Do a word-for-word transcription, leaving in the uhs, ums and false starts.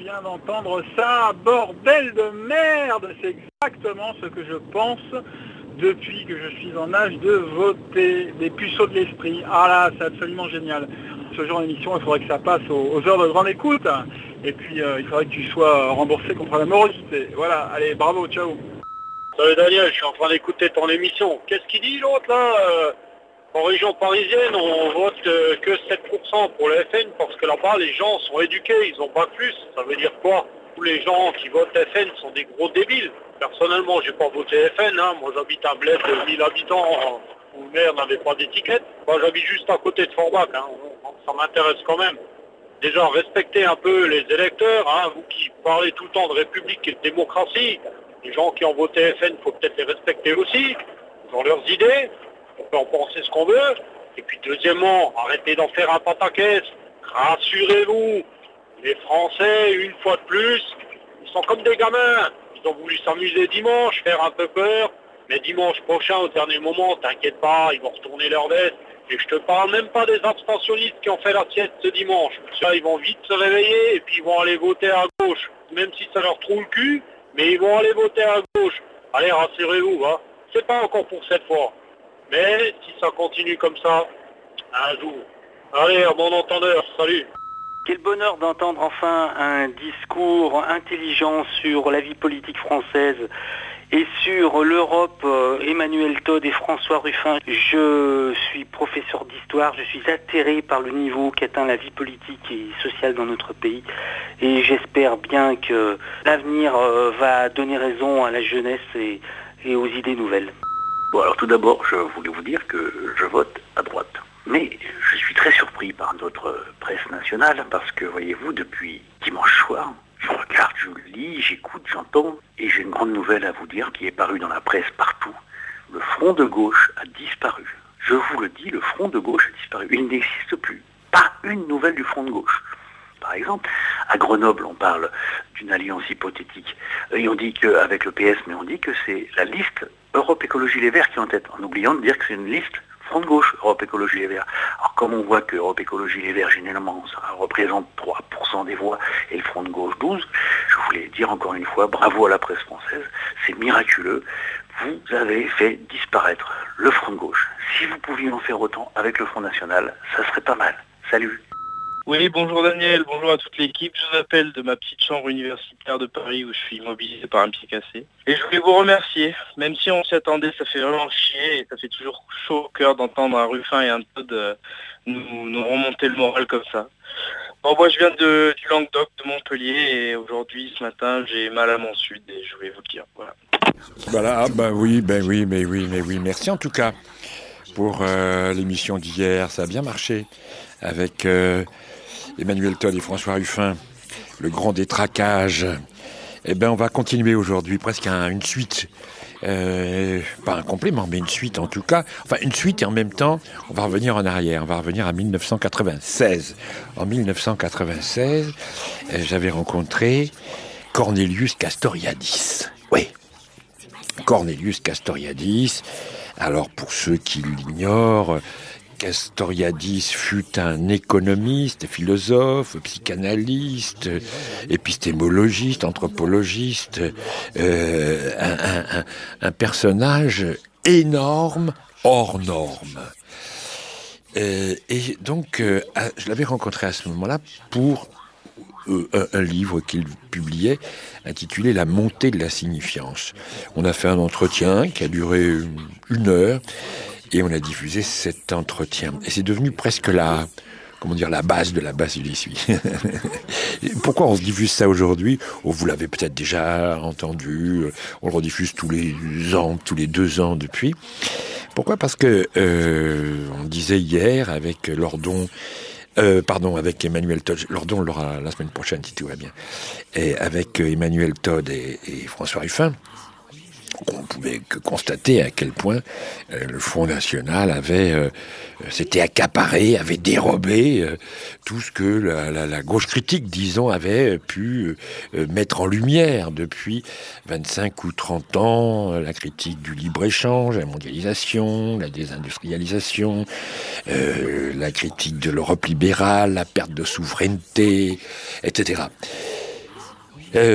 vient d'entendre ça, bordel de merde. C'est exactement ce que je pense depuis que je suis en âge de voter. Des puceaux de l'esprit. Ah là, c'est absolument génial. Ce genre d'émission, il faudrait que ça passe aux, aux heures de grande écoute. Et puis, euh, il faudrait que tu sois remboursé contre la morosité. Voilà, allez, bravo, ciao. Salut Daniel, je suis en train d'écouter ton émission. Qu'est-ce qu'il dit l'autre là euh, En région parisienne, on vote euh, que sept pour cent pour le F N parce que là-bas, les gens sont éduqués, ils ont pas plus. Ça veut dire quoi? Tous les gens qui votent F N sont des gros débiles. Personnellement, j'ai pas voté F N. Hein. Moi, j'habite un bled de mille habitants où le maire n'avait pas d'étiquette. Moi, j'habite juste à côté de Forbach. Hein. Ça m'intéresse quand même. Déjà, respectez un peu les électeurs. Hein. Vous qui parlez tout le temps de République et de démocratie, les gens qui ont voté F N, il faut peut-être les respecter aussi. Ils ont leurs idées. On peut en penser ce qu'on veut. Et puis deuxièmement, arrêtez d'en faire un pataquès. Rassurez-vous, les Français, une fois de plus, ils sont comme des gamins. Ils ont voulu s'amuser dimanche, faire un peu peur. Mais dimanche prochain, au dernier moment, t'inquiète pas, ils vont retourner leur veste. Et je te parle même pas des abstentionnistes qui ont fait la sieste ce dimanche. Ceux-là, ils vont vite se réveiller et puis ils vont aller voter à gauche. Même si ça leur trouve le cul, mais ils vont aller voter à gauche. Allez, rassurez-vous, hein. C'est pas encore pour cette fois. Mais si ça continue comme ça, un jour. Allez, à bon entendeur, salut. Quel bonheur d'entendre enfin un discours intelligent sur la vie politique française et sur l'Europe. euh, Emmanuel Todt et François Ruffin. Je suis professeur d'histoire, je suis atterré par le niveau qu'atteint la vie politique et sociale dans notre pays et j'espère bien que l'avenir euh, va donner raison à la jeunesse et, et aux idées nouvelles. Bon, alors tout d'abord, je voulais vous dire que je vote à droite. Mais je suis très surpris par notre presse nationale parce que, voyez-vous, depuis dimanche soir, je regarde, je lis, j'écoute, j'entends, et j'ai une grande nouvelle à vous dire qui est parue dans la presse partout. Le front de gauche a disparu. Je vous le dis, le front de gauche a disparu. Il n'existe plus. Pas une nouvelle du front de gauche. Par exemple, à Grenoble, on parle d'une alliance hypothétique. Et on dit qu'avec le P S, mais on dit que c'est la liste Europe Écologie Les Verts qui est en tête, en oubliant de dire que c'est une liste front de gauche, Europe Écologie Les Verts. Alors comme on voit que Europe Écologie Les Verts, généralement, ça représente trois pour cent des voix et le front de gauche douze pour cent, je voulais dire encore une fois, bravo à la presse française, c'est miraculeux. Vous avez fait disparaître le front de gauche. Si vous pouviez en faire autant avec le Front National, ça serait pas mal. Salut. Oui, bonjour Daniel, bonjour à toute l'équipe. Je vous appelle de ma petite chambre universitaire de Paris où je suis immobilisé par un pied cassé. Et je voulais vous remercier, même si on s'y attendait, ça fait vraiment chier et ça fait toujours chaud au cœur d'entendre un Ruffin et un Todt euh, nous, nous remonter le moral comme ça. Bon, moi je viens de, du Languedoc, de Montpellier et aujourd'hui, ce matin, j'ai mal à mon sud et je voulais vous le dire. Voilà. Voilà, ben oui, ben oui, mais oui, mais oui. Merci en tout cas pour euh, l'émission d'hier, ça a bien marché avec euh, Emmanuel Todt et François Ruffin, le grand détraquage. Eh ben, on va continuer aujourd'hui, presque un, une suite, euh, pas un complément, mais une suite en tout cas. Enfin, une suite et en même temps, on va revenir en arrière, on va revenir à dix-neuf cent quatre-vingt-seize. En dix-neuf cent quatre-vingt-seize, euh, j'avais rencontré Cornelius Castoriadis. Oui, Cornelius Castoriadis. Alors, pour ceux qui l'ignorent, Castoriadis fut un économiste, philosophe, psychanalyste, épistémologiste, anthropologiste, euh, un, un, un personnage énorme, hors norme. Euh, et donc, euh, je l'avais rencontré à ce moment-là pour euh, un, un livre qu'il publiait intitulé « La montée de la signifiance ». On a fait un entretien qui a duré une, une heure. Et on a diffusé cet entretien. Et c'est devenu presque la, comment dire, la base de la base du suis. Pourquoi on se diffuse ça aujourd'hui ? Oh, vous l'avez peut-être déjà entendu. On le rediffuse tous les ans, tous les deux ans depuis. Pourquoi ? Parce que euh, on disait hier avec Lordon, euh, pardon, avec Emmanuel Todt. Lordon l'aura la semaine prochaine si tout va bien. Et avec Emmanuel Todt et, et François Ruffin. On pouvait que constater à quel point euh, le Front National avait euh, s'était accaparé, avait dérobé euh, tout ce que la, la, la gauche critique, disons, avait pu euh, mettre en lumière depuis vingt-cinq ou trente ans, euh, la critique du libre-échange, la mondialisation, la désindustrialisation, euh, la critique de l'Europe libérale, la perte de souveraineté, et cetera.